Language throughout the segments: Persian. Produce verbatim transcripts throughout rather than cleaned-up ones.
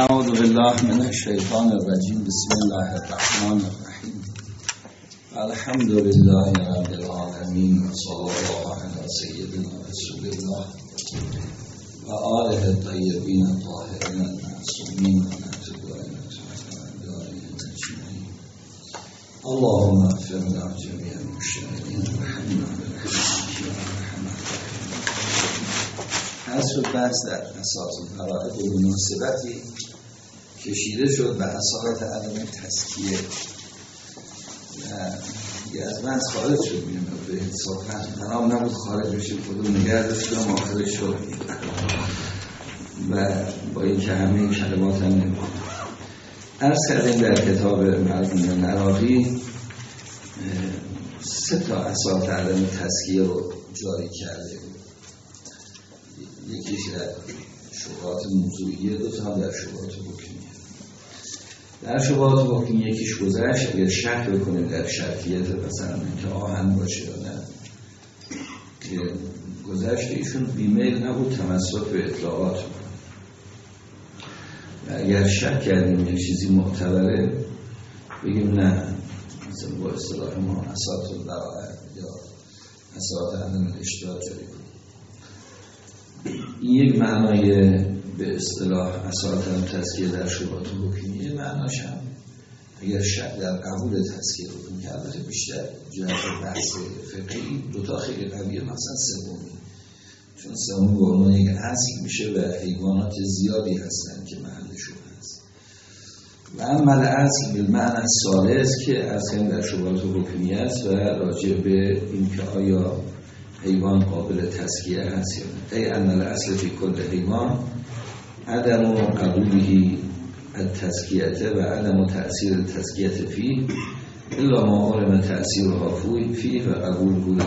اعوذ بالله من الشیطان الرجیم. بسم الله الرحمن الرحیم. الحمد لله رب العالمین و صلی الله علی سیدنا رسول الله و آله الطیبین الطاهرین المعصومین و نتوبین اجمعین. اللهم اغفر لنا جمیع المشتغلین و رحمنا برحمتک یا ارحم الراحمین. اصل بحث در اساس فرائض و مناسبتی کشیده شد به اصالت عدم تزکیه یه از من خارج شد. میگم به حساب تنام نبود خارج بشید، خودم نگه داشتم آخرش شد و با این که همه این کلمات هم نمید. عرض کردیم در کتاب مرحوم عراقی سه تا اصالت عدم تزکیه رو جاری کرده. یکیش در شبهات موضوعیه، دو تا در شبهات حکمیه. در شبهات حکمیه یکیش گذشت، اگر شک بکنه در شرطیت مثلا که آهن باشه یا نه، که گذشت ایشون بیمیل نبود تمسک به اطلاعات بود و اگر شک کردیم یک چیزی معتبره بگیم نه، مثلا با اصطلاح ما اساس البراءه یا اساس عدم الاشتباه جاری کنیم. این یک معنای به اصطلاح اساساً تزکیه در شبهات حکمیه. معناش هم اگر شک در قبول تزکیه حکم کرده بیشتر جهت بحث فقهی دوتا خیلی قویه، مثلا سومی، چون سومی به عنوان یک اصل میشه و حیوانات زیادی هستن که محلشون هست. و اما الاصل بالمعنی ثالث که اصلا در شبهات حکمیه است و راجع به این که آیا حیوان قابل تزکیه هست یا نه. ای ان الاصل فی کل حیوان عدم قبوله التزکیه و عدم تأثیر التزکیه فی الا ما علم تأثیرها فی و قبوله.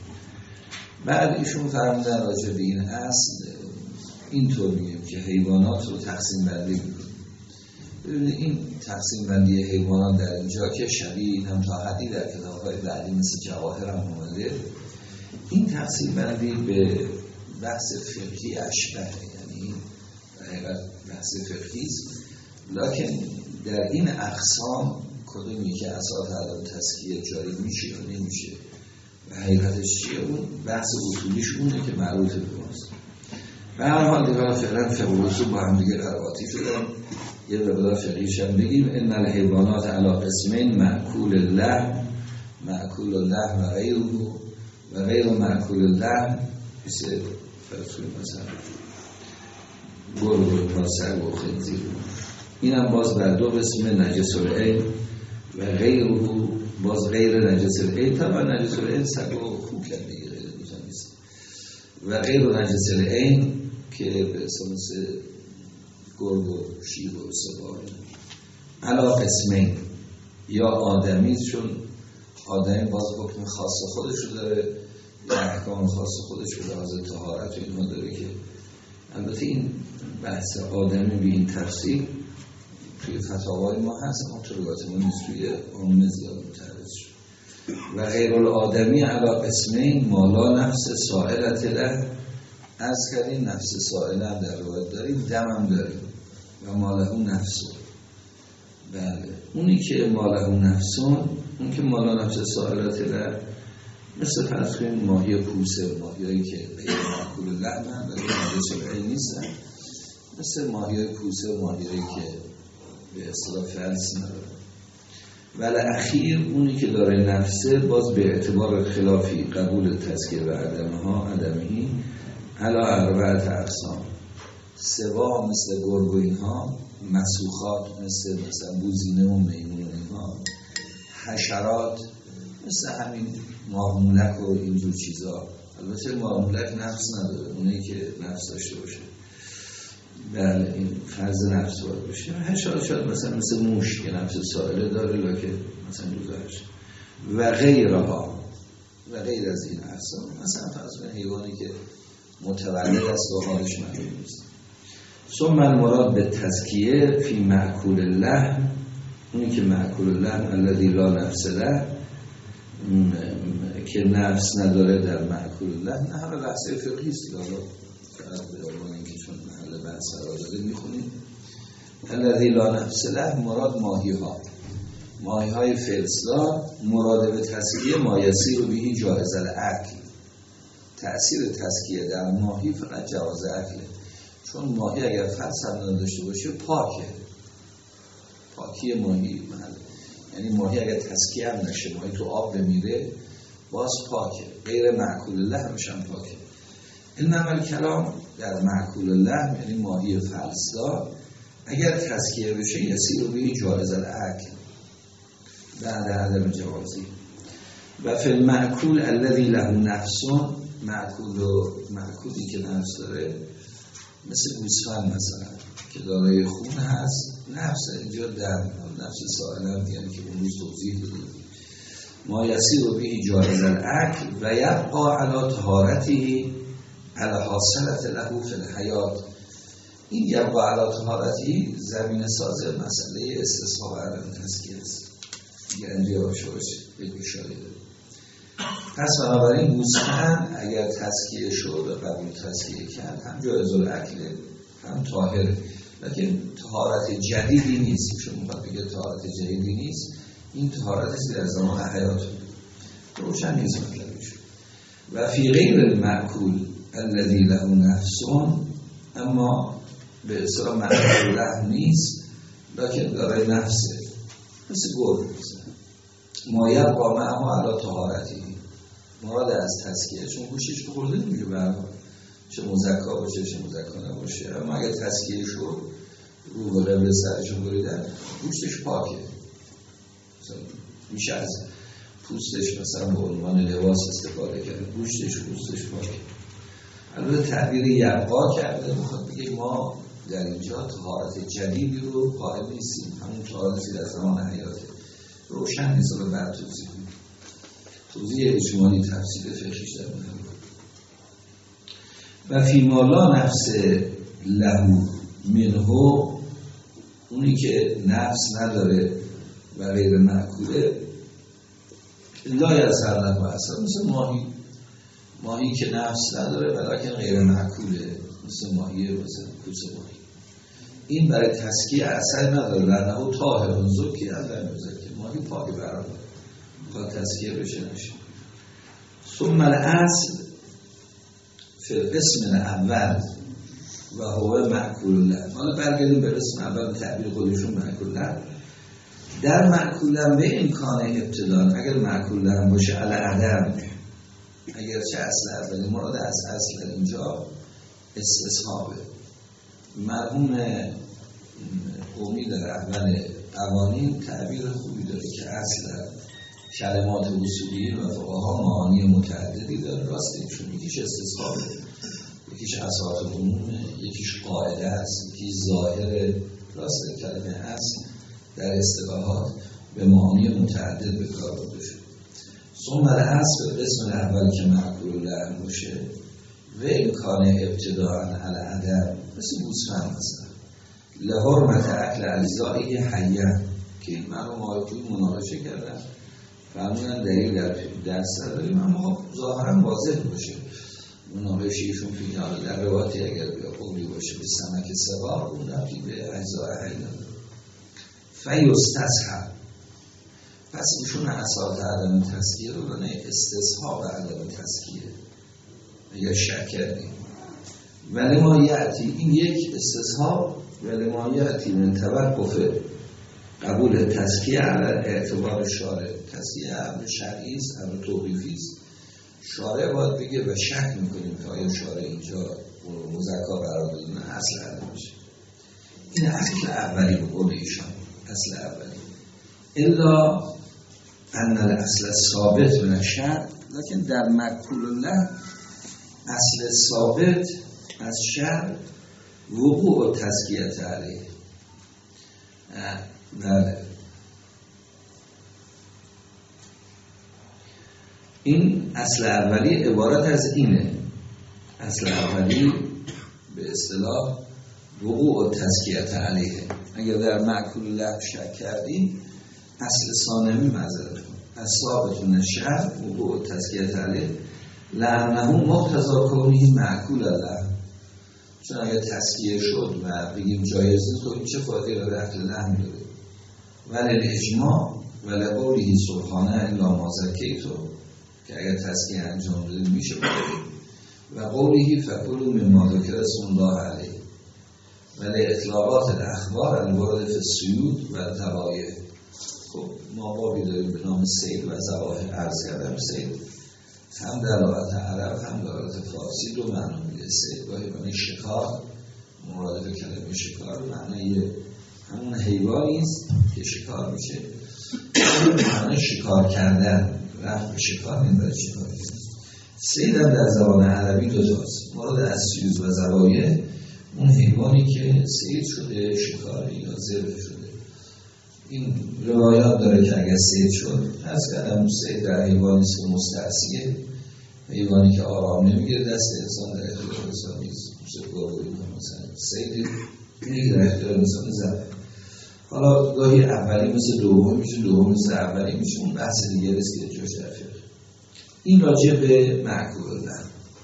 بعد ایشون فرمودن راجع به این اصل اینطور میگیم که حیوانات رو تقسیم بندی میکنیم. ببینید این تقسیم بندی حیوانات در اینجا که شبیه هم تا حدی در کتاب‌های بعدی مثل جواهر هم اومده، این تقسیم بندی به بحث فقهی اشبه، یعنی حقیقت بحث فقهی است، لکن در این اقسام کدومی که اساس عدم تزکیه جاری میشه یا نمیشه و حقیقتش چیه، اون بحث اصولیش اونه که مربوط به ماست. به هر حال دیگه فعلا فقه و اصول با هم دیگه قراباتی شدن. یه مقدار فقهیش هم بگیم. ان الحیوانات علی قسمین معکول اللحم معکول اللحم و غیره و غیر معکول اللحم، مثل فرسوی مثلا گرگ و پاسر و خنزیر. این هم باز بر دو قسم، نجس العین و غیره باز غیر نجس العین. طبعا نجس العین سگ و خوک هم دیگه غیر دوتا نیست و غیر نجس العین که به اساس گرگ و شیر و سباع علا قسمین یا آدمی، چون آدمی باز حکم خاص خودش رو داره یا احکام خاص خودش رو لحاظ طهارت و اینها داره که البته این بحث آدمی به این تفصیل توی فتاوای ما هست، اما تو روایت ما نیست، توی عموم زیاد متعرض شد. و غیر الآدمی علا قسمین مالا نفس سائلت له، از کردیم نفس سائله هم در روایت داریم، دم هم داریم و ماله نفسون. بله اونی که ماله نفسون، اون که مالا نفس سائلت له مثل فرض کنیم ماهی پوسه، ماهیایی که غیر معکول لحم هم ولی نجس العین نیستن، مثل ماهیای پوسه و ماهیایی که به اصطلاح فلس نداره. ولی اخیر اونی که داره نفسه باز به اعتبار خلافی قبول تزکیه و عدمها عدمی علا اربعت اقسام، سوا مثل گرگ و اینها، مسوخات مثل مثلا بوزینه و میمون و اینها، حشرات مثل همین مارمولک و اینجور چیزا. البته مارمولک نفس نداره، اونایی که نفس داشته باشه بله این فرض نفس باید باشه. حشرات شاید مثلا مثل موش که نفس سائله داره لکه مثلا دوزارش و غیرها و غیر از این اقسام، مثلا فرض کنید حیوانی که متولد است و حالش معلوم نیست. ثم المراد به تزکیه فی معکول اللحم، اونی که معکول اللحم الذی لا نفس له، که نفس نداره در معکول اللحم. نه همه بحثه فقهی است، حالا فقط به عنوان اینکه چون محل بحث قرار داده میخونیم. الذی لا نفس له مراد ماهی ها ماهی های فلزدار، مراد به تسکیه ما یسیر بهی جایز العقل. تأثیر تسکیه در ماهی فقط جواز عقله، چون ماهی اگر فلس هم نداشته باشه پاکه، پاکی ماهی محل. یعنی ماهی اگر تسکیه هم نشه، ماهی تو آب بمیره باز پاکه، غیر معکول اللحم هم پاکه. انما الکلام در معکول اللحم یعنی ماهی فلسدار اگر تسکیه بشه یسیر بهی جایز العقل بعد عدم جوازی. و فی المعکول الذی له نفس، معکول و معکولی که نفس داره مثل گوسفند مثلا که دارای خون هست، نفس اینجا در نفس سائلم یعنی که اون روز توضیح دادیم. ما یسیر بهی جایز العقل و یبقى علی طهارته علی حاصلت له فی الحیات. این یبقى علی طهارته زمین ساز مسئله استصحاب عدم تسکیه است. دیگه اینجا باشه باشه یک اشاره داریم. پس بنابراین گوسفند اگر تسکیه شد و قبول تسکیه کرد هم جایز العقله هم طاهره، لیکن طهارت جدیدی نیست. چون میخواد بگه طهارت جدیدی نیست، این طهارت در زمان حیات روشن نیست مطلبش. و فی غیر المعکول الذی له نفس، اما به اصطلاح معکول له نیست لیکن داره نفسه، مثل گرگ مثلا ما یبقى معه علی طهارتی، مراد از تسکیه، چون گوشش که خورده نمیگه برها چه مزکا باشه چه مزکا نباشه، اما اگر تسکیه شد رو و قبل سرشون بریدن گوشتش پاکه، میشه از پوستش مثلا به عنوان لباس استفاده کرد، گوشتش پوستش پاکه. البته تعبیر یبقا کرده، میخواد بگه ما در اینجا طهارت جدیدی رو قائل نیستیم، همون طهارتی در زمان حیاته. روشن نیست رو بعد توضیح کنیم، توضیح اجمالی تفسیر فقهیش در مهم. و فیما لا نفس له منه، اونی که نفس نداره و غیر معکوله، لا یظهر له اثر، مثل ماهی ماهی که نفس نداره ولیکن غیر معکوله، مثل ماهی مثل کوسه ماهی، این برای تسکیه اثر نداره. لانه طاهر زکی از لمزکی، ماهی پاک برای میخواد تسکیه بشه نشه. ثم الاصل فی القسم الاول و هو معکول اللحم. حالا برگردیم به قسم اول، تعبیر خودشون معکول اللحم. در معکول اللحم به امکان ابتدا اگر معکول اللحم باشه علی عدم، اگر چه اصل اولی، مراد از اصل اینجا استصحابه. مرحوم قومی در اول قوانین تعبیر خوبی داره که اصل کلمات اصولی و فقها معانی متعددی داره، راست ایشون یکیش استصحابه، یکیش اساس عمومه، یکیش قاعده است، یکیش ظاهر. راست کلمه اصل در اصطلاحات به معانی متعدد به کار برده شده. ثم الاصل به قسم اول که معکول اللحم باشه و امکان ابتداء علی عدم، مثل گوسفند مثلا لحرمت اکل اجزایی حیه که این مرحوم آقای مناقشه کردن، فرمودن دلیل در درس داریم، اما خب ظاهرا واضح باشه مناقشهشون فینال در روایتی اگر بیا قولی باشه به سمک سوار، اون رفتی به اجزای حیه نداره. فیستصحب، پس ایشون اساس عدم تسکیه رو دانه استصحاب عدم تسکیه یا شک کردیم. ولی ما یعتی، این یک استصحاب، ولی ما یعتی من توقف قبول تسکیه علی اعتبار شارع. تسکیه امر شرعی است، امر توقیفی است. شارع باید بگه و شک میکنیم که آیا شارع اینجا مزکا قرار داده، نه اصل عدم میشه. این اصل اولی به قول ایشان، اصل اولی. الا ان الاصل ثابت من الشرع، لیکن در معکول اللحم اصل ثابت از شرع وقوع و تزکیه علیه. بله، این اصل اولی عبارت از اینه. اصل اولی به اصطلاح وقوع و تزکیه علیه. اگر در معکول اللحم شک کردیم، اصل ثانوی معذرت کن از ثابت من الشرع وقوع و تزکیه علیه لعنه مقتضا کونه معکول اللحم، چون اگر تسکیه شد و بگیم جایز نیست خب این چه فایده داره؟ رفت لحن داره. ولی اجماع ولی قولی سبحانه الا ما زکیتم که اگر تسکیه انجام داده میشه و قولی فکلوا مما ذکر اسم الله علیه ولی اطلاقات الاخبار الوارد فی الصیود و طبایع. خب ما بابی داریم به نام صید و ذبایح. عرض کردم صید هم در لغت عرب هم در لغت فارسی دو معنا میده. صید گاهی معنی شکار، مرادف کلمه شکار معنی همون حیوانی است که شکار میشه، معنی شکار کردن، رفت به شکار این برای شکار کردن. صید هم در زبان عربی دو تاست. مراد از صید و ذبایح اون حیوانی که صید شده، شکار یا ذبح شده. این روایات داره که اگر صید شد، از کردم صید در حیوانی است که مستعصیه، حیوانی که آرام نمیگیره، دست انسان در اختیار انسان نیست. مثل گاوی مثلا صید اینی که در اختیار انسان ذبح. حالا گاهی اولی مثل دومی میشه، دومی مثل اولی میشه، اون بحث دیگه است که جوش در فقه. این راجع به معکول لحم.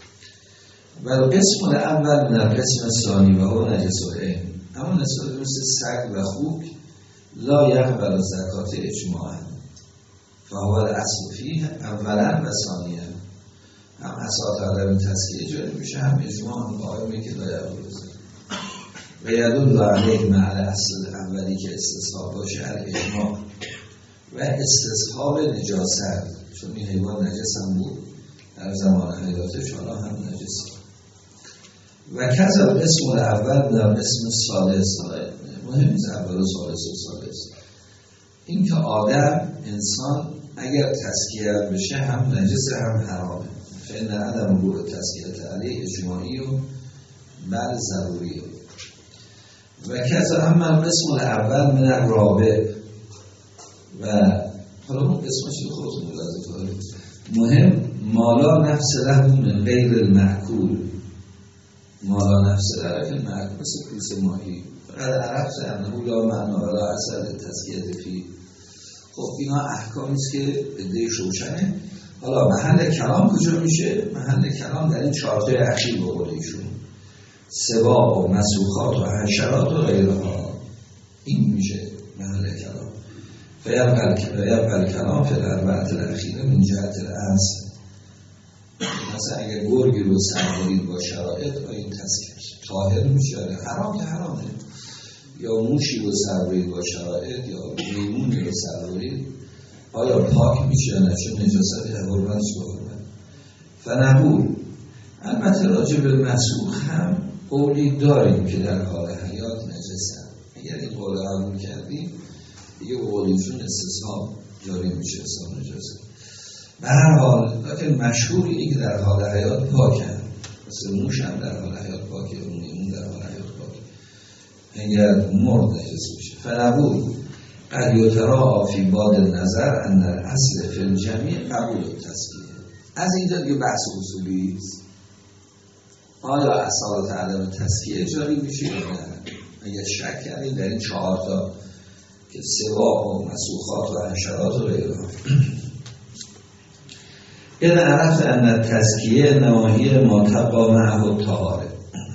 و قسم اول من قسم ثانی و هو نجس العین، اما نسبت مثل سگ و خوک لا یقبل زکات اجماعا فهو الاصل فیه اولا و ثانیا. هم اساس عدم تسکیه جاری میشه، هم اجماع هم قائمه که لا یقبل زکات و یدل علیه مع الاصل اولی که استصحاب باشه الاجماع و استصحاب نجاست، چون این حیوان نجس هم بود در زمان حیاتش، حالا هم نجس. و کذا اسم اول در اسم ثالث، مهم نیست اول و ثالث و ثالث، این که آدم انسان اگر تزکیه بشه هم نجس هم حرامه. فإن عدم وقوع تزکیه علیه اجماعی و بل ضروری. و کذا هم اسم اول من الرابع و حالا اون اسمش خودتون ملاحظه کنید. مهم مالا نفس له من غیر المأکول، مالا نفس له که معکول مثل کوس ماهی فقط عرب زنه لا معنا ولا اثر تزکیه فی. خب اینا احکامی است که بدهش روشنه. حالا محل کلام کجا میشه؟ محل کلام در این چارتای اخیر به قول ایشون سباع و مسوخات و حشرات و غیرها، این میشه محل کلام. فیبقى کلام فی الاربعة الاخیره من جهت الاصل. مثلا اگر گرگی رو سربارید با شرایط آیا این تزکیه طاهر میشه؟ حرام که حرامه. یا موشی رو سربارید با شرایط یا میمونی رو سربارید آیا پاک میشه یا نه؟ چون نجاست حرمتش با حرمت. فنقول البته راجع به مسوخ هم قولی داریم که در حال حیات نجسن. اگر این قول قبول کردیم دیگه قولیشون استصحاب جاری میشه، حساب نجاست. به هر حال لیکن مشهور اینه که در حال حیات پاکن، مثل موش هم در حال حیات پاکه، اون در حال حیات پاکه، اگر مرد نجس میشه. فنقول قد یترا فی باد نظر ان الاصل فی الجمیع قبول التزکیه. از اینجا دیگه بحث اصولی است. آیا اصالت عدم تزکیه جاری میشه یا نه؟ اگر شک کردیم در این چهار تا که سباع و مسوخات و حشرات و غیرها. این عرفت ان تزکیه نواهی ما تبقا معه طهاره،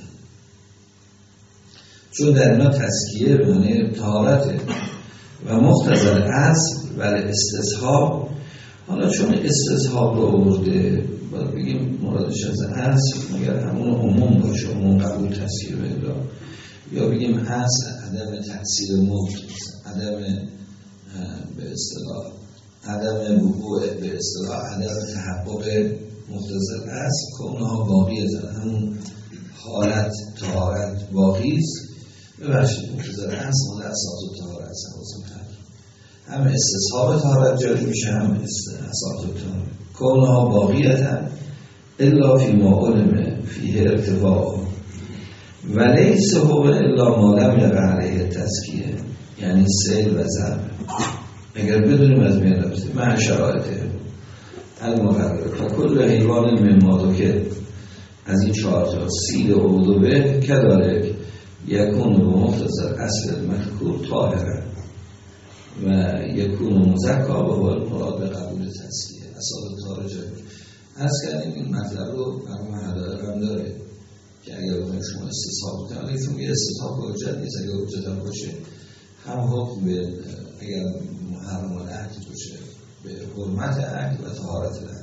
چون در اینا تزکیه معنی طهارته و مختزل اصل ولی استصحاب. حالا چون استصحاب رو آورده باید بگیم مرادش از اصل مگر همون عموم باشه، عموم قبول تزکیه بگلا، یا بگیم اصل عدم تأثیر موت، عدم به اصطلاح عدم وقوع، به اصطلاح عدم تحقق مختزل اصل که اونها باقی هستن، همون حالت طهارت باقی است. ببخشید مختزل اصل مال اساس طهارت است، هم استصحاب طهارت جاری میشه هم اساس طهارت که اونها باقی هستن الا فی ما علم فیه ارتفاع و لیس هو الا ما لم یقع علیه تزکیه، یعنی سیل و ضرب. اگر بدونیم از میان رفته مع شرایطه المقرره فکل حیوان مما ذکر، از این چهار تا سیل و عضوه کذالک یکون به مختصر اصل المذکور طاهره و یکون مزکا به مراد به قبول تزکیه. اصال طهاره جاری. از کردیم این مطلب رو مرحوم هدایق هم داره که اگر بخواید شما استصحاب کنید، ولی چون یه استصحاب به حجت نیست، اگر حجت هم باشه هم حکم به اگر محرم العهد باشه به حرمت عهد و طهارت العهد.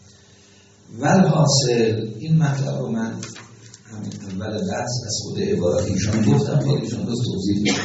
والحاصل این مطلب رو من همین اول بحث از خود عبارت ایشان گفتم، با ایشان باز توضیح میدم.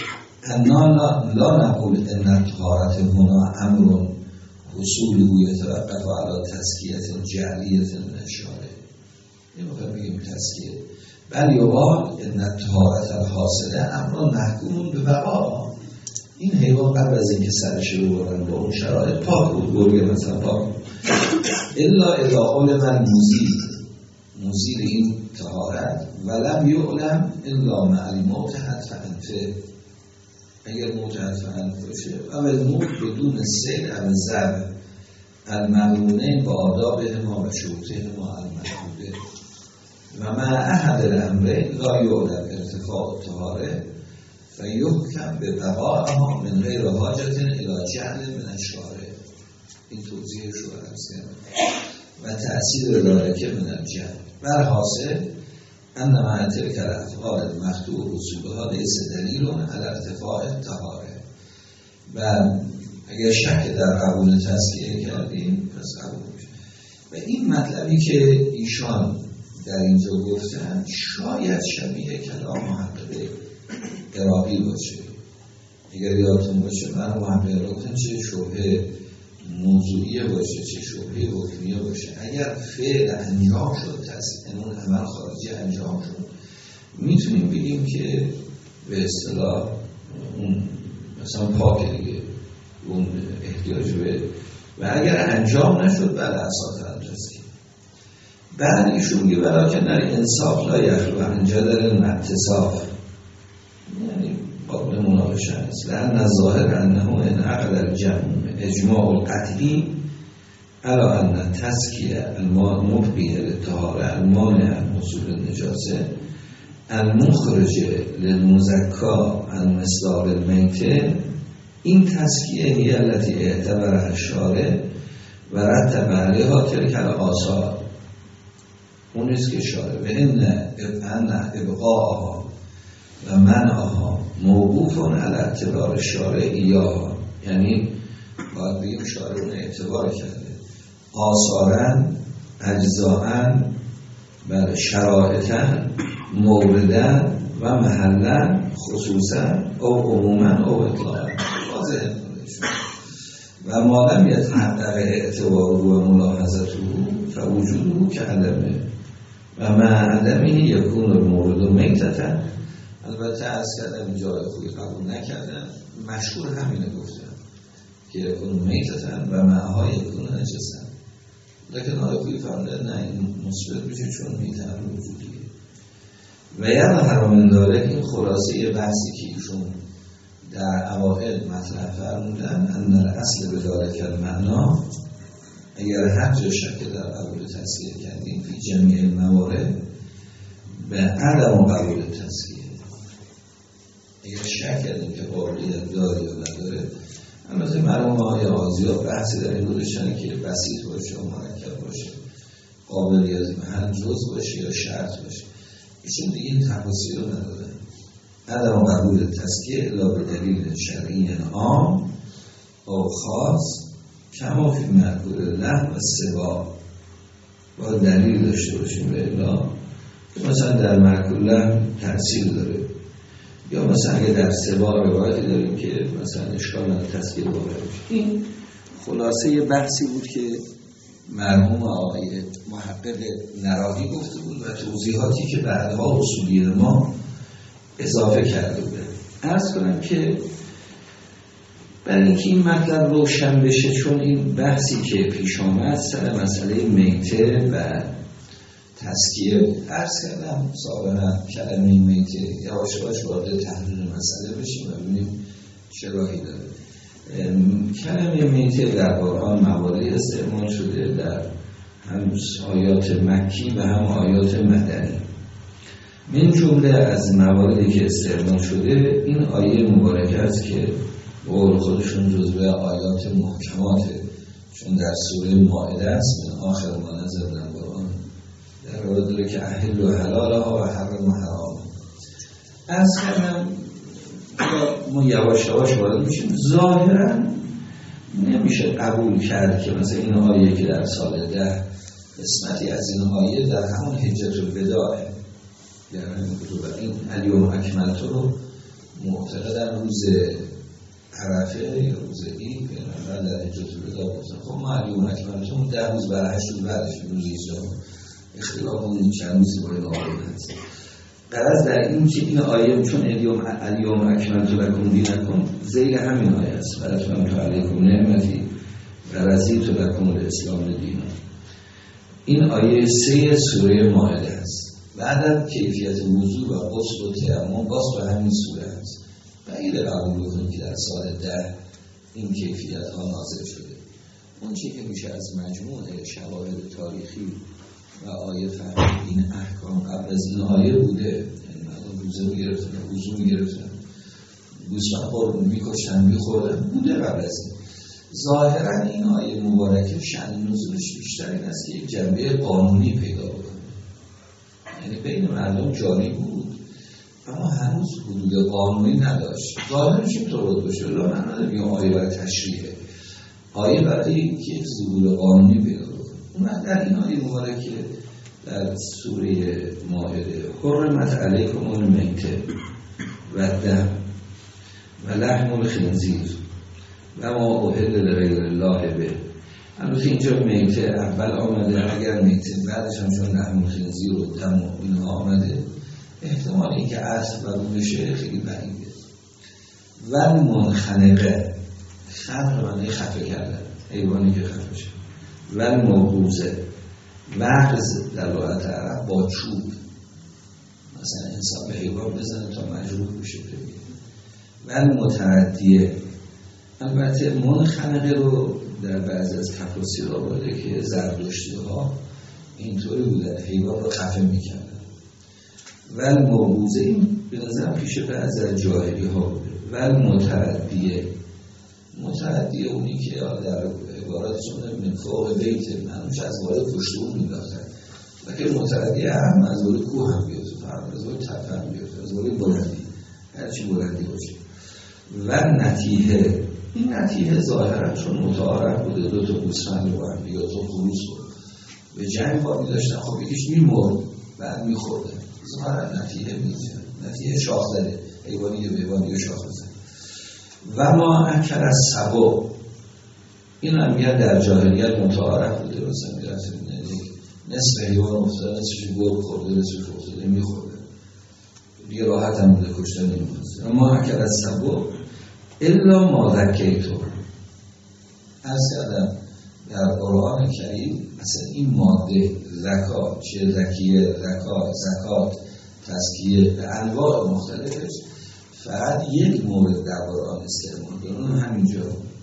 انا لا, لا نقول ان الطهارت هنا امر حصوله یتوقف علی تزکیه جعلیه من الشارع. نمیخوام بگیم تزکیه، بل یقال ان الطهارت الحاصله امر محکوم به بقا. این حیوان قبل از اینکه سرش رو بردن با اون شرایط پاک بود، گرگه مثلا پاک بود، الا اذا علم المزیل مزیل این طهارت ولم یعلم الا مع الموت حتفا فه، اگر موت حتفا باشه اول موت بدون سیل او زب المقرونه با آدابهما و شروطهما المحدوده و مع احد الامرین لا یعلم ارتفاع طهاره فیحکم به بقاءها من غیر حاجت الی جعل من الشارع. این توضیحش رو عرض کردم و تأثیر ذالک من الجهل. والحاصل ان مع تلک الافعال المخطوء وصولها لیس دلیل علی ارتفاع الطهاره. و اگر شک در قبول تزکیه کردیم پس قبول میشه. و این مطلبی که ایشان در اینجا گفتن شاید شبیه کلام محقق عراقی باشه. اگر یادتون باشه من محقق عراقی گفتم چه شبهه موضوعیه باشه چه شبهه حکمیه باشه، اگر فعل انجام شد تصدیق اون عمل خارجی انجام شد میتونیم بگیم که به اصطلاح اون مثلا پاکه دیگه، اون احتیاج به، و اگر انجام نشد بعد اساس تزکیه. بعد ایشون میگه ولیکن در انصاف لا یخلو عن جدل اتصاف، یعنی قابل مناقشه است. لأن الظاهر انه ان عقد الجمع اجماع القطعی على ان تزکیه المبقی للطهاره المانع من حصول النجاسه المخرج للمزکا عن مصداق المیته، این تزکیه هی التي اعتبرها الشارع و رتب علیها تلک الآثار، اون است که شارع و ان ابقاءها و منعها موقوف علی اعتبار الشارع ایاها، یعنی باید بگیم شارع اون اعتبار کرده آثارا اجزاءا بر شرائطا موردن و محلا خصوصا او عموما او اطلاقا واضح کنه. و مادم یتحقق اعتبار و ملاحظته فوجوده که علمه و مع عدمه یکون المورد میتتا. البته از کردم جای خوبی قبول نکردم، مشهور همینه گفتم که یکون میتتا و معها یکون نجسا، لیکن آقای خوبی فرموده نه این مثبت میشه چون میتن وجودیه. و یظهر من ذلک، این خلاصه بحثی که ایشون در اوائل مطرح فرمودن، ان الاصل به ذلک المعنا، اگر هر جا شک در قبول تزکیه کردیم فی جمیع الموارد به عدم قبول تزکیه، اگر شک کردیم که قابلیت داره یا نداره. البته مرحوم آقای آزیا بحثی در این گذاشتن که بسیط باشه و مرکب باشه، قابلیت محل جز باشه یا شرط باشه، ایشون دیگه این تفاصیل رو ندادن. عدم قبول تزکیه الا به دلیل شرعی عام او خاص کما فی مأکول اللحم و سبا، باید دلیل داشته باشیم به الا که مثلا در مأکول لحم تأثیر داره، یا مثلا اگه در سبا روایتی داریم که مثلا اشکال نداره تزکیه واقع باشه. این خلاصه یه بحثی بود که مرحوم آقای محقق نراقی گفته بود و توضیحاتی که بعدها اصولی ما اضافه کرده بوده. عرض کنم که برای اینکه این مطلب روشن بشه، چون این بحثی که پیش آمد سر مسئله میته و تزکیه بود، عرض کردم سابقا کلمه میته یواش یواش وارد تحلیل مسئله بشیم و ببینیم چه راهی داره. کلمه میته در قرآن مواردی استعمال شده، در هم آیات مکی و هم آیات مدنی. من جمله از مواردی که استعمال شده این آیه مبارکه است که قول خودشون جزو آیات محکماته، چون در سوره مائده است، من آخر ما نزل در قرآن در قرار داره که اهل و حلال ها و حرم و حرام. از کردم ما یواش یواش وارد میشیم. ظاهرا نمیشه قبول کرد که مثلا این آیه که در سال ده قسمتی از این آیه در همون حجت الوداع در همین کتب این الیوم اکملت رو معتقدن روز عرفه یا روز عید پیغمبر در حجت الوداع گفتن. خب ما الیوم اکملت رو ده روز برای هشت روز بعدش روز ایزا اختلاف اون چند روزی باید آیه هست. غرض در این که این آیه چون الیوم الیوم اکملت لکم دینکم ذیل همین آیه است. ولتممت علیکم نعمتی و رضیت لکم الاسلام دینا. این آیه سه سوره مائده است. بعد از کیفیت وضو و غسل و تیمم باز به همین سوره است. بعید قبول کنید که در سال ده این کیفیت ها نازل شده. اون چیزی که میشه از مجموعه شواهد تاریخی و آیه فهمید این احکام قبل از این آیه بوده. یعنی مردم روزه میگرفتن، وضو میگرفتن، گوسفند خور میکشتن، میخوردن، بوده قبل از این. ظاهرا این آیه مبارکه شأن نزولش بیشتر این است که یک جنبه قانونی پیدا بکنه. یعنی بین مردم جاری بود اما هنوز حدود قانونی نداشت. ظاهرش اینطور بود باشه. ولی من ندارم آیه برای تشریحه، آیه برای که یک ظهور قانونی پیدا بکنه. اون در این آیه مبارکه در سوره مائده حرمت علیکم المیته و الدم و لحم الخنزیر و ما اهل لغیر الله به. البته اینجا میته اول آمده، اگر میته بعدش هم چون لحم الخنزیر و دم و اینها آمده احتمال اینکه عطف بر اون بشه خیلی بعیده. و منخنقه، خنق معنی خفه کردن، حیوانی که خفه شد. و موقوزه، مغز در لغت عرب با چوب، مثلا انسان به حیوان بزنه تا مجروح بشه. و متعدیه، البته منخنقه رو در بعضی از تفاسیر آورده که زردشتی ها اینطوری بودن، حیوان رو خفه میکردن. و موقوزه این به نظرم پیش بعضی از جاهلی ها بوده. و متعدیه، متعدیه اونی که در عباراتشون من فوق بیت منوش از وارد پشت اون میداختن، لیکن متعدیه هم از وارد کوه هم بیاته، فرق از وارد تپه هم بیاته، از وارد بلندی، هرچی بلندی باشه. و نتیحه، این نتیحه ظاهرا چون متعارف بوده دو تا گوسفند رو هم یا تو خروس رو به جنگ با می داشتن، خب یکیش می مرد بعد می خورده، ظاهرا نتیحه می زن. نتیحه شاخ زده، حیوانی یا حیوانی یا شاخ زده. و ما اکل از سبا، این هم میگن در جاهلیت متعارف بوده، مثلا میگن نصف حیوان افتاده، نصفش گرگ خورده، نصفش افتاده می خورده، دیگه راحت هم بوده کشتن نمی‌خواست. اما اکل از سبا الا ما ذکیتو، از کردم در قرآن کریم مثلا این ماده زکات، چه زکیه، زکات، زکات، تزکیه به انواع مختلفش فقط یک مورد در قرآن استعمال کنه، اون همینجا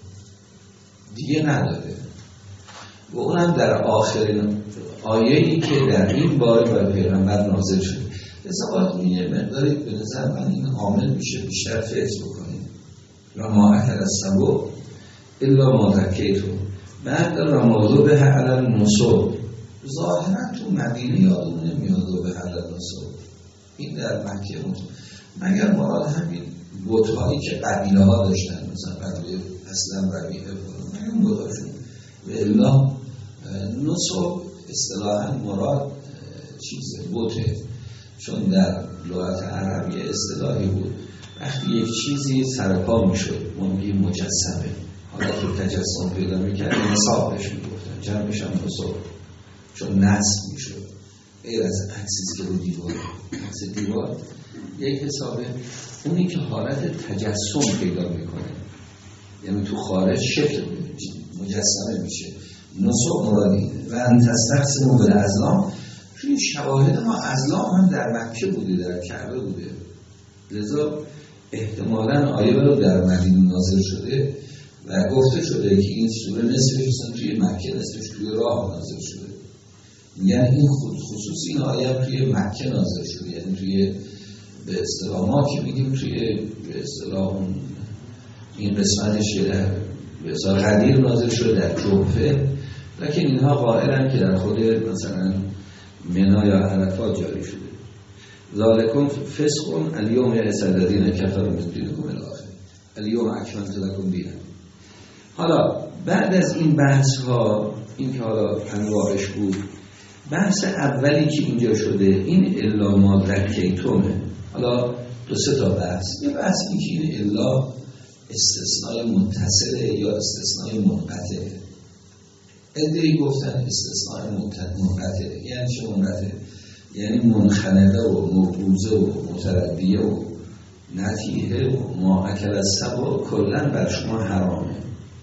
دیگه نداره. و اونم در آخرین آیه‌ای که در این باره بر پیغمبر نازل شده. ازاقات میگه مقداری به نظر من این عامل میشه بیشتر فیض بکنیم. و ما اکل از سبو الا ما ذکیتو بعد رمضو به علم نصب. ظاهرا تو مدینه یادمون نمیاد به علم نصب، این در مکه بود، مگر مراد همین بت‌هایی که قبیله ها داشتن، مثلا قبیله اسلم ربیعه بود، همین بت‌هاشون. و الا نصب اصطلاحاً مراد چیزه بته، چون در لغت عربی اصطلاحی بود وقتی یک چیزی سرپا میشد ممکن مجسمه حالت تجسم پیدا میکرد نصاب بهش میگفتن، جمعش هم نصاب، چون نصب میشد غیر از عکسی که رو دیوار، عکس دیوار یک حسابه اونی که حالت تجسم پیدا میکنه، یعنی تو خارج شکل مجسمه میشه. نصاب مرادی و انتستقسم به ازلام، توی شواهد ما ازلام هم در مکه بوده، در کعبه بوده، لذا احتمالاً آیه رو در مدینه نازل شده و گفته شده که این سوره نصفش توی مکه، نصفش توی راه نازل شده. یعنی این خصوص این آیه هم توی مکه نازل شده، یعنی توی به اصطلاح ما که میگیم توی به اصطلاح این قسمتش در به اصطلاح غدیر نازل شده در جوفه، لیکن اینها قائلن که در خود مثلا منا یا عرفات جاری شده. ذالکم فسق الیوم یئس الذین کفروا من دینکم الی آخر الیوم اکملت لکم دینکم. حالا بعد از این بحث ها، این که حالا انواعش بود، بحث اولی که اینجا شده این الا ما ذکیتمه. حالا دو سه تا بحث. یه بحث این که این الا استثنای متصله یا استثنای منقطعه. ادعی گفتن استثنای منقطعه. یعنی چه منقطعه؟ یعنی منخنقه و موقوزه و متردیه و نتیحه و ما اکل السبع کلن بر شما حرامه.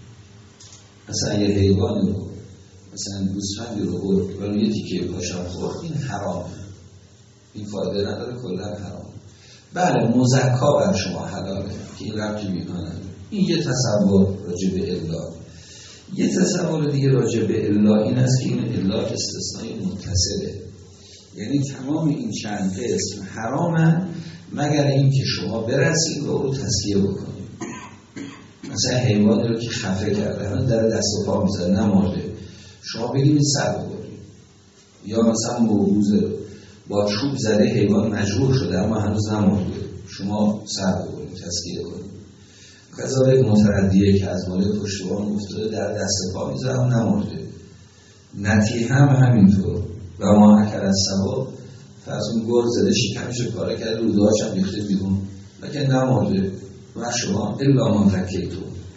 مثلا یه حیوانی رو، مثلا گوسفندی رو برد ولی یه تیکه پاشم خورد، این حرامه، این فایده نداره، کلن حرامه. بله مزکا بر شما حلاله که این ربطی میکنن. این یه تصور راجع به الا. یه تصور دیگه راجع به الا این است که این الا استثنای متصله، یعنی تمام این چند قسم حرامن مگر این که شما برسید و رو تسکیه بکنید. مثلا حیوانی رو که خفه کرده هنوز در دست و پا میزد نمرده، شما بگید این سر بکنید. یا مثلا موقوزه رو با چوب زده حیوان مجروح شده اما هنوز نمرده، شما سر بکنید، تسکیه کنید. کذالک متردیه که از بالای پشتوان افتاده در دست پا میزد اما نمرده. نتیحه هم همینطور. و ما اکل السبع، فرض اون گرگ زده شکمشو پاره کرده روده‌هاش هم ریخته بیرون لکن نمرده و شما الا ما ذکیتم.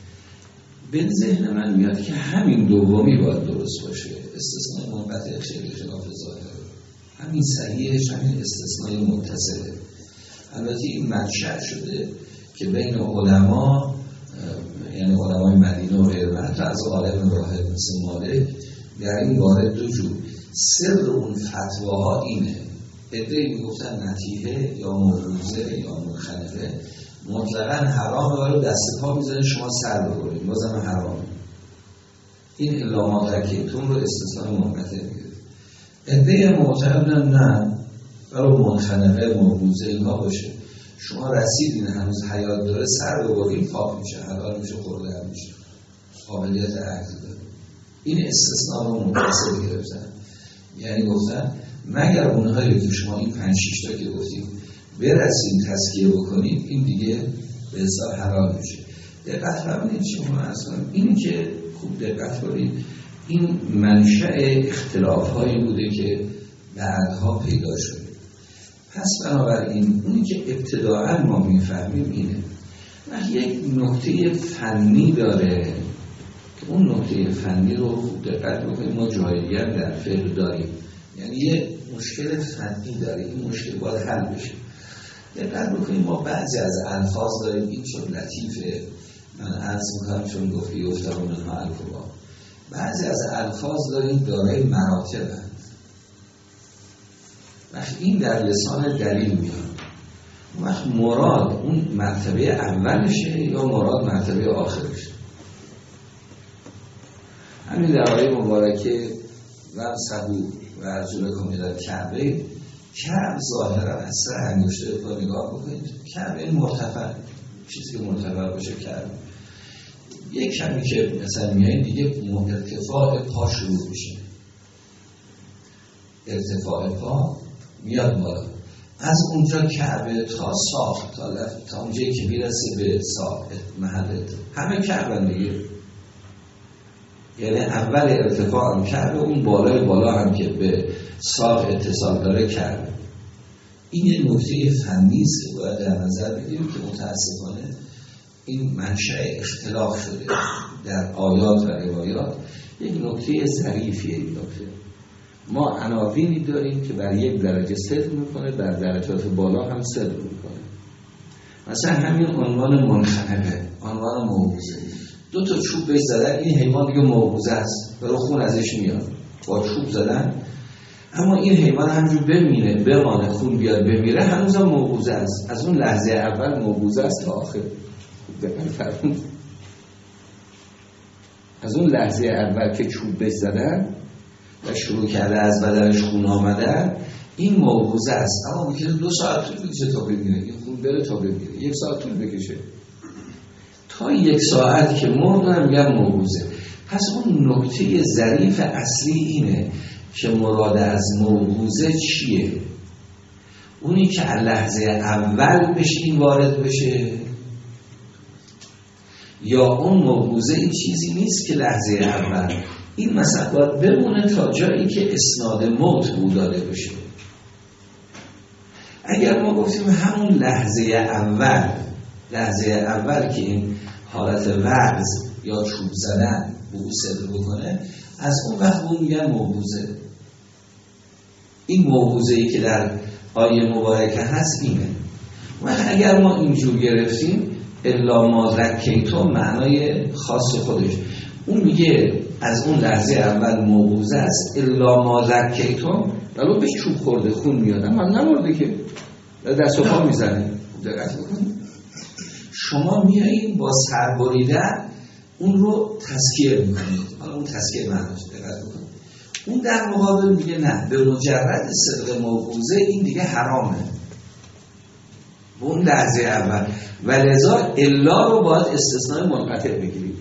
به ذهن من میاد که همین دومی باید درست باشه، استثنای منقطع خیلی خلاف ظاهره. همین صحیحش همین استثنای متصله. البته این منشأ شده که بین علما، یعنی علمای مدینه و غیره، حتی از عالم راهب مثل مالک در این وارد دو جور. سر اون فتواها اینه، ادعی میگفتن نتیحه یا موقوزه یا منخنقه مطلقاً حرامه ولی دست پا میزنه شما سر ببرید بازم حرامه. این الا ما ذکیتم رو استثنای منقطع میگه. ادعی معتقدن نه ولی منخنقه موقوزه اینها باشه، شما رسیدین هنوز حیات داره سر ببرید پاک میشه، حلال میشه، خورده میشه، قابلیت عقل داره. این استثناء رو منقطع گرفتن، یعنی گفتن مگر اونهایی که شما این پنج شش تا که گفتیم برسید تسکیه بکنید این دیگه به حساب حلال میشه. دقت فرمایید شما اصلا اینی که خوب دقت کنید، این منشأ اختلاف هایی بوده که بعدها پیدا شده. پس بنابراین اونی که ابتداعا ما میفهمیم اینه. و یک نکته فنی داره که اون نکته فنی رو خوب دقت بکنید، ما جای دیگر در فقه داریم، یعنی یه مشکل فنی داریم، این مشکل باید حل بشه. دقت بکنید ما بعضی از الفاظ داریم، این چون لطیفه من عرض میکنم چون گفتی افتار منها الکبار، بعضی از الفاظ داریم دارای مراتب هست. وقت این در لسان دلیل میاد، وقت مراد اون مرتبه اولشه یا مراد مرتبه آخرشه. همین در آیه مبارکه و سبو و ارجلکم الی الکعبه، کعب ظاهرا از سر انگشته پا نگاه بکنید، کعب این مرتفع، چیزی که مرتفع باشه کعب. یک کمی که مثلا میایین دیگه ارتفاع پا شروع میشه، ارتفاع پا میاد بالا، از اونجا کعبه تا ساق تا لفت تا اونجایی که میرسه به ساق محل همه کعبه دیگه، یعنی اول ارتفاع هم کعبه، اون بالای بالا هم که به ساق اتصال داره کعبه. این یه نکته فنی است که باید در نظر بگیریم که متاسفانه این منشأ اختلاف شده در آیات و روایات. یک نکته ظریفیه این نکته. ما عناوینی داریم که بر یک درجه صدق میکنه، بر درجات بالا هم صدق میکنه. مثلا همین عنوان منخنقه، عنوان موقوزه، دو تا چوب بهش زدن این حیوان دیگه موقوزه است، برای خون ازش میاد، با چوب زدن، اما این حیوان همجور بمیره بمانه خون بیاد بمیره هنوز هم موقوزه است. از اون لحظه اول موقوزه است تا آخر. دقیقاً فرمود از اون لحظه اول که چوب بهش زدن و شروع کرده از بدنش خون آمدن این موقوزه است، اما میکنه دو ساعت طول بکشه تا بمیره، این خون بره تا بمیره، یک ساعت طول بکشه، تا یک ساعت که مرد هم میگم موقوزه. پس اون نکته ظریف اصلی اینه که مراد از موعوظه چیه؟ اونی که لحظه اول بهش این وارد بشه، یا اون موعوظه این چیزی نیست که لحظه اول؟ این مثلا باید بمونه تا جایی که اسناد موت بود داده بشه. اگر ما گفتیم همون لحظه اول، لحظه اول که این حالت وعظ یا چوب زدن به او صدر بکنه، از اون وقت اون میگن موعوظه. این موعوظه‌ای که در آیه مبارکه هست اینه. و اگر ما اینجور گرفتیم الا ما ذکیتم معنای خاص خودش، اون میگه از اون لحظه اول موعوظه است، الا ما ذکیتم، ولو به چوب خورده خون میاد اما نمورده که دست و پا میزنه. دقت بکنید، شما میایین با سر بریدن اون رو تسکیه میکنید. حالا اون تسکیه معناش دقت بکنید. اون در مقابل میگه نه، به مجرد صدق موعوظه این دیگه حرامه به اون لحظه اول، و لذا الا رو باید استثناء منقطع بگیرید.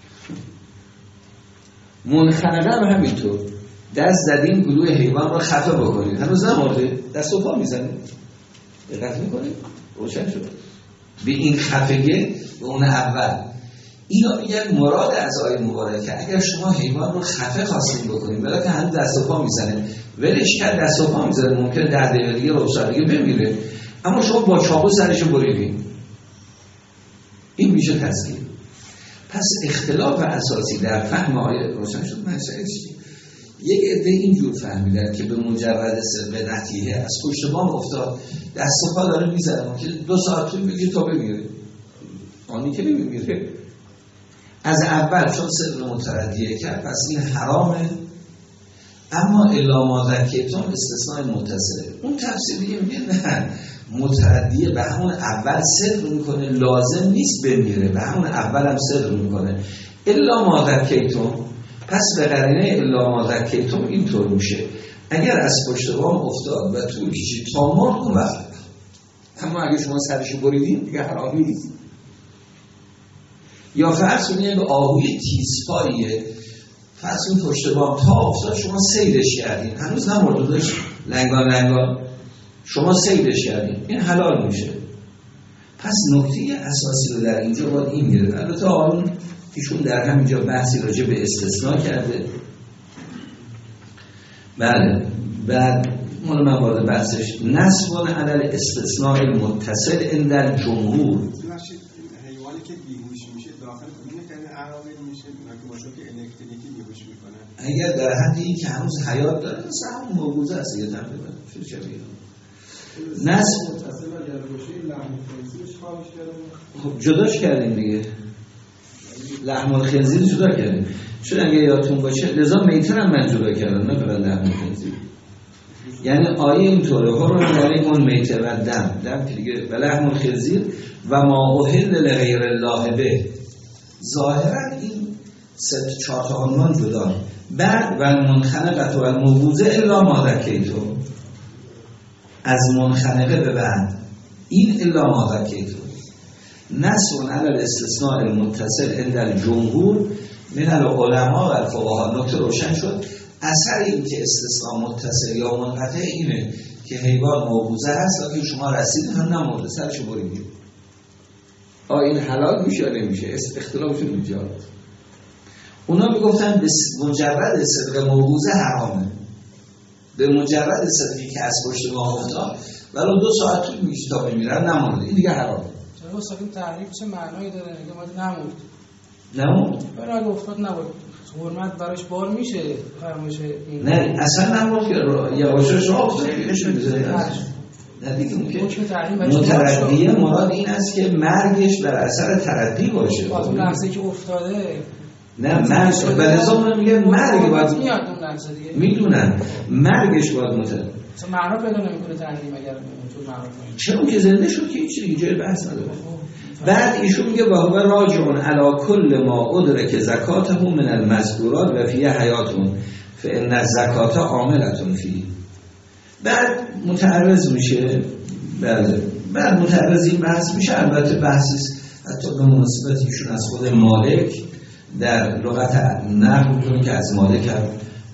منخنقه هم همینطور، دست زدین گلوی حیوان رو خفه بکنید، هنوز نمورده، دست و پا میزنید. دقت میکنید؟ روشن شد به این خفگه به اون اول. اینا میگن مراد از آیه مبارکه اگر شما حیوان رو خفه خواستین بکنید بلا که هنوز دست و پا میزنه، ولش کرد دست و پا میزنه، ممکنه در دقیقه دیگه رخصت دیگه بمیره، اما شما با چاقو سرشو بریدین، این میشه تسکیه. پس اختلاف اساسی در فهم آیه روشن شد. مسئله چیه؟ یک عده اینجور فهمیدن که به مجرد صدق نتیه از پشت بام افتاد دست و پا داره میزنه که دو ساعت طول میکشه تا بمیره، آنی که نمیمیره. از اول چون صدق متردیه کرد پس این حرامه، اما الا ما ذکیتم استثناء متصله. اون تفسیر دیگه میگه نه، متردیه به همون اول صدق میکنه، لازم نیست بمیره، به همون اول هم صدق میکنه. الا ما ذکیتم، پس به قرینه الا ما ذکیتم اینطور میشه اگر از پشت بام افتاد و طول کشید تا مرد اون وقت، اما اگه شما سرشو بریدین دیگه حرامی نیست. یا فرض کنید آهوی تیزپاییه، فرض کنید پشت بام تا افتاد شما سیدش کردین، هنوز نمرده داشت لنگان لنگان، شما سیدش کردین، این حلال میشه. پس نکته اساسی رو در اینجا باید این میره. البته آن ایشون در همینجا بحثی راجع به استثناء کرده. بله، بعد اون من وارد بحثش نسبان عدل استثناء المتصل عند الجمهور. حیوانی که بیهوش میشه داخل کدوم کنه اعراضی میشه، که باشه که الکتریکی بیهوش میکنه. اگر در حدی این که هنوز حیات داره مثلا همون موجوده است یه تقریبا چه شبیه نسب متصل اگر باشه لحم الخنزیرش خارج کردیم. خب جداش کردیم دیگه، لحم الخنزیر جدا کردیم. چون اگه یادتون باشه لذا میتر هم من جدا کردم، نه فقط لحم الخنزیر. یعنی آیه اینطوره ها رو یعنی اون میتر و دم دم که دیگه و لحم الخنزیر و ما اهل لغیر الله به، ظاهرا این سه چهار تا عنوان جدا. بعد و المنخنقه و الموعوظه الا ما ذکیتم، از منخنقه به بعد این الا ما ذکیتم نصب علی الاستثناء المتصل عند الجمهور من العلماء و الفقها. نکته روشن شد. اثر این که استثناء متصل یا منقطع اینه که حیوان موعوظه هست لیکن شما رسید هم نمورده سرشو بریدید، آ این حلال میشه یا نمیشه؟ اختلافشون اینجا. اونا میگفتن به مجرد صدق موعوظه حرامه، به مجرد صدقی که از پشت بام افتاد ولو دو ساعت طول میشه تا بمیرن نمورده، این دیگه حرامه. چرا اصلا این تعریف چه معنایی داره؟ اگه اومد نمورد نمورد برای اگه افتاد نمورد حرمت براش بار میشه فرمایش این؟ نه اصلا نمورد که یواشاش را افتاد نشه میزنه. نه دیگه اون که متردیه مراد این است که مرگش بر اثر تردی باشه. باز اون لحظه که افتاده نه مرگ بلزا من میگن مرگ باید میاد اون لحظه دیگه میدونن مرگش باید متردی اصلا معنا پیدا نمیکنه تحریم اگر اونطور معنا کنه. چرا که زنده شد که هیچ دیگه جای بحث نداره. بعد ایشون میگه و هو راجعون علی کل ما ادرک زکاته من المذکورات و فی حیاتون فان الزکات عاملة فی. بعد متعرض میشه. بله بعد متعرض این بحث میشه. البته بحثی حتی به مناسبت ایشون از خود مالک در لغت نقل میکنه که از مالک هم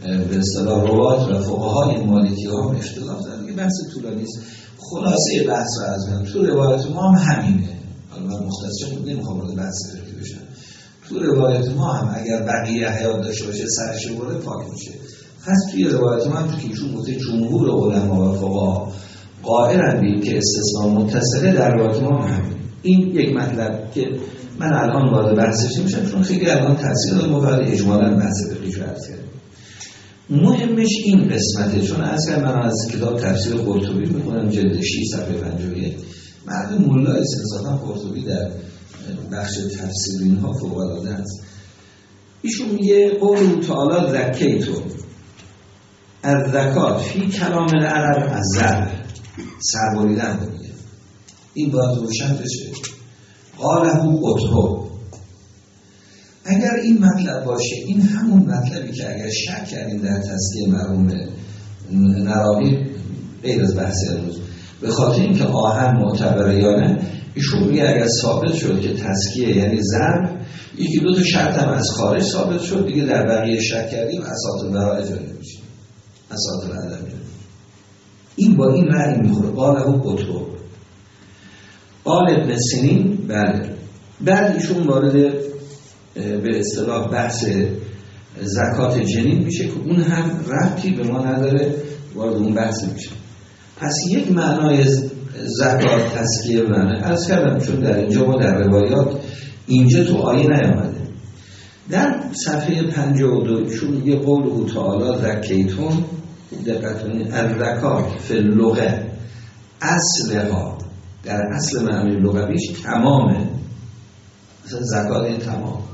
به اصطلاح روات و فقهای مالکی ها هم اختلاف دارن دیگه، بحث طولانی است. خلاصه بحث رو از من تو روایت ما هم همینه. حالا من مختصر نمیخوام وارد بحث فقهی بشم. تو روایت ما هم اگر بقیه حیات داشته باشه سرش بره پاک میشه. پس توی روایت ما هم تو که ایشون گفته جمهور علما و فقها قائلن به که استثناء متصله، در روایت ما هم همین. این یک مطلب که من الان وارد بحثش نمیشم چون خیلی الان تاثیر داره، ما فقط اجمالاً بحث فقهی رو عرض کردیم. مهمش این قسمته، چون اصلا من از کتاب تفسیر قرطبی میخونم جلد شش صفحه پنجاه و یک. مرد مولای انصافا قرطبی در بخش تفسیر اینها فوق العاده است. ایشون میگه قول تعالی زکیتون از زکات فی کلام العرب از زر سربریدن رو میگه. این باید روشن بشه. قاله قطره. اگر این مطلب باشه، این همون مطلبی که اگر شک کردیم در تزکیه مرحوم نراوی غیر از بحث امروز به خاطر اینکه آهن معتبره یا نه، ایشون میگه اگر ثابت شد که تزکیه یعنی ضرب، یکی دو تا شرط هم از خارج ثابت شد دیگه، در بقیه شک کردیم اساط البراءه جاری میشه، اساط العدم. این با این رأی میخوره. قاله قطره. قال ابن سنین. بله. بعد ایشون وارد به اصطلاح بحث زکات جنین میشه که اون هم ربطی به ما نداره، وارد اون بحث میشه. پس یک معنای زکات تزکیه معنی عرض کردم، چون در اینجا ما در روایات اینجا تو آیه نیامده. در صفحه پنجاه و دو چون یه قول تعالی زکیتون، دقت کنید، الزکات فی اللغه اصلها، در اصل معنی لغویش تمامه، مثلا زکات تمام.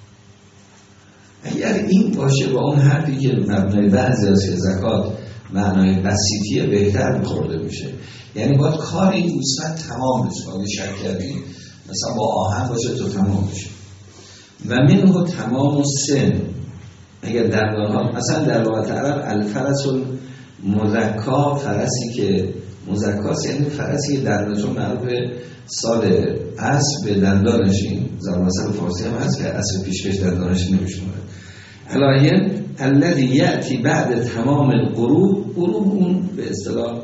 اگر این باشه با اون حرفی که مبنای بعضی از زکات معنای بسیطیه بهتر بخورده میشه، یعنی باید کار این گوسفند تمام بشه. اگه شک کردیم مثلا با آهن باشه تو تمام بشه. و منه تمام سن، اگر در ها مثلا در لغت عرب الفرس المزکا، فرسی که مزکاست یعنی فرسی که درنشون معروف سال عصر به دندانش، این زمان مثلا فارسی هم هست که عصر پیشکش دندانش نمیشونه. علایه الذی یأتی بعد تمام القروب، قروب اون به اصطلاح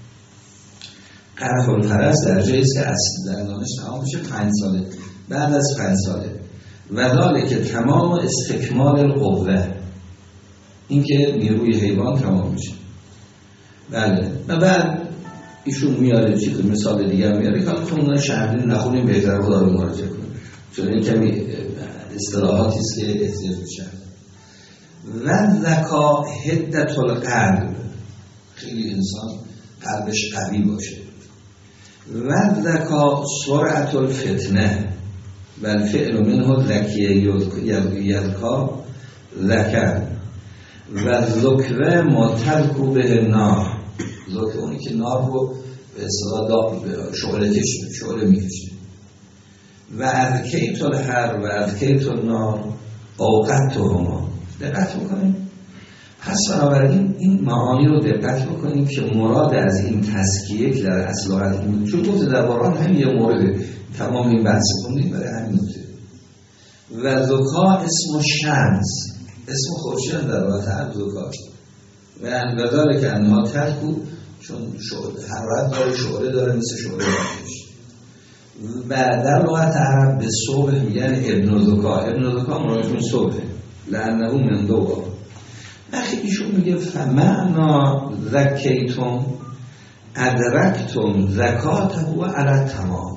قرح الفرس در جایی است که اصل دندانش تمام میشه پنج ساله، بعد از پنج ساله. و ذالک که تمام استکمال القوه، این که نیروی حیوان تمام میشه. بله. و بعد ایشون میاره چیز مثال دیگه میاره که حالا چون شهری نخونیم بهتر خدا رو مراجعه کنیم، چون این کمی اصطلاحاتی است که احتیاج میشه. و ذکا حدت القلب، خیلی انسان قلبش قوی باشه. و ذکا سرعت الفتنه و الفعل منه ذکیه یذکا ذکر و ذکوه ما ترکو به نار، ذکر اونی که نار رو به اصطلاح شعله کش شعله میکشه. و اذکیت الحر و اذکیت النار اوقت هما. دقت بکنیم. پس بنابراین این معانی رو دقت بکنیم که مراد از این تزکیه که در اصل لغت این، چون گفته در قرآن هم یه مورد تمام این بحث خوندیم برای همین نکته. و ذکا اسم شمس، اسم خورشید در لغت عرب ذکاست. و انقداره که انها ترکو، چون حرارت داره، شعله داره، مثل شعله آتش. و در لغت عرب به صبح میگن ابن ذکا، ابن ذکا مرادشون صبح، لانه من ضوء. وقتی ایشون میگه فمعنا زکیتم ادرکتم زکاته و علی تمام.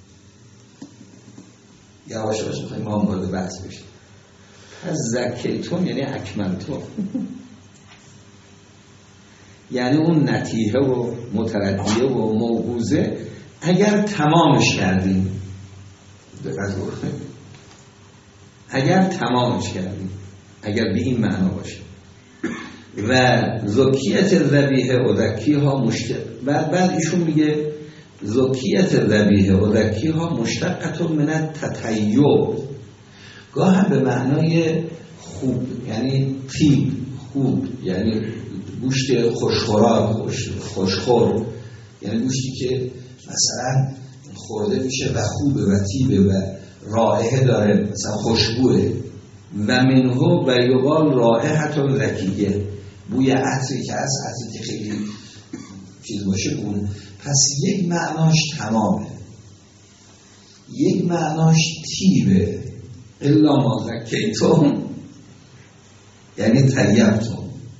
یواش یواش میخوایم ما وارد بحث بشیم. از زکیتم یعنی اکملتم، یعنی اون نتیحه و متردیه و موقوزه اگر تمامش کردیم، دقت بکنید، اگر تمامش کردیم، اگر به این معنا باشه. و زکیت ذبیحه و ذکیها مشتق، بعد بعد ایشون میگه زکیت ذبیحه و ذکیها مشتقه من التطیب، گاه هم به معنای خوب، یعنی طیب، خوب، یعنی گوشت خوشخوراک، خوش خوشخور، یعنی گوشتی که مثلا خورده میشه و خوبه و طیبه و رائحه داره، مثلا خوشبوه، و منه و یقال رائحة رکیه، بوی عطری که از عطری که خیلی چیز باشه اون. پس یک معناش تمامه، یک معناش تیبه، الا ما زکیتم یعنی طیبتم.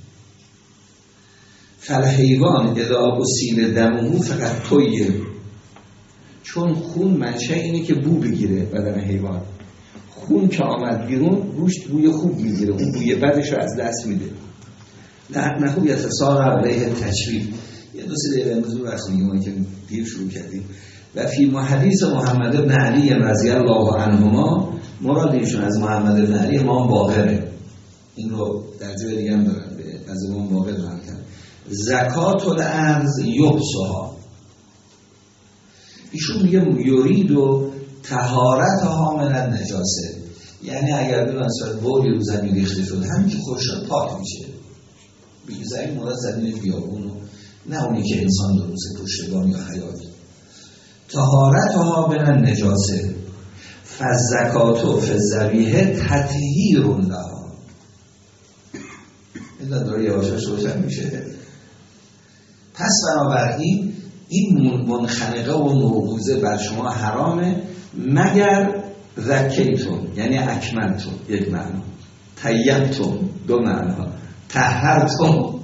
فالحیوان اذا اصیل دمه فقط طیب، چون خون منشأ اینه که بو بگیره بدن حیوان، خون که آمد بیرون روش بوی خوب میگیره، اون بوی بدش رو از دست میده. لعنه یتسارع علیه تشریف. یه دو سه دقیقه امروز وقت میگیم ما که دیر شروع کردیم. و فی حدیث محمد بن علی رضی الله عنهما، مراد ایشون از محمد بن علی امام باقره، این رو در جای دیگه هم دارن از امام باقر دارن کرد. زکات الارض یبسها، ایشون میگه یورید و طهارتها من النجاسه، یعنی اگر به مثلا بولی رو زمین ریخته شد همین که خوش شد پاک میشه. بگی زمین مراد زمین بیابون و نه اونی که انسان درسته پشتبان یا حیات. طهارتها من النجاسه فالزکات فالذبیحه تطهیر لها. این داره یواشاش روشن میشه. پس بنابراین این منخنقه و موعوظه بر شما حرامه مگر زکیتون یعنی اکملتون یک معنا، طیبتون دو معنا، طهرتون.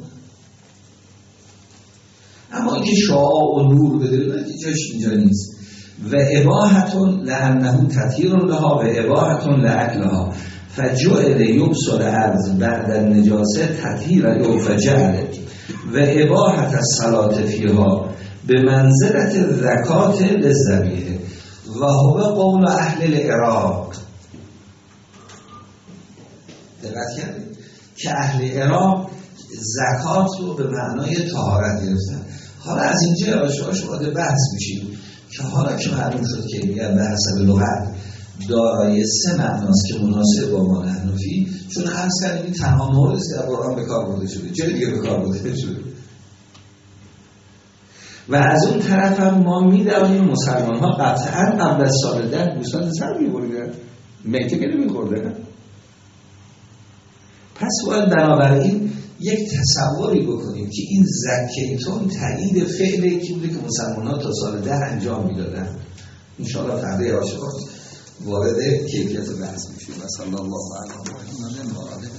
اما اینکه شعاع و نور بده که جاش اینجا نیست. و اباحتون لانه تطهیر لها و اباحتون لاکلها فجعل یبسل الارض بعد النجاسه تطهیر او فجعل و اباحت الصلاة فیها به منزلت زکات للذبیحه و هو قول اهل العراق. دقت کردید که اهل عراق زکات رو به معنای طهارت گرفتن. حالا از اینجا آشاش وارد بحث میشیم که حالا که معلوم شد که میگن به حسب لغت دارای سه معناست که مناسب با ما حنفی، چون هر سر این تنها موردی که در قرآن به کار برده شده، جای دیگه به کار برده شده. و از اون طرف هم ما میدونیم مسلمان ها قطعا قبل از سال ده گوسفند سر میبردن، میته که نمیخورده. پس باید بنابراین یک تصوری بکنیم که این زکیتون تایید فعلی که بوده که مسلمان ها تا سال ده انجام میدادن. انشاءالله فرده عاشقات وارد کیفیت بحث میشیم. و صلی الله علیه و آله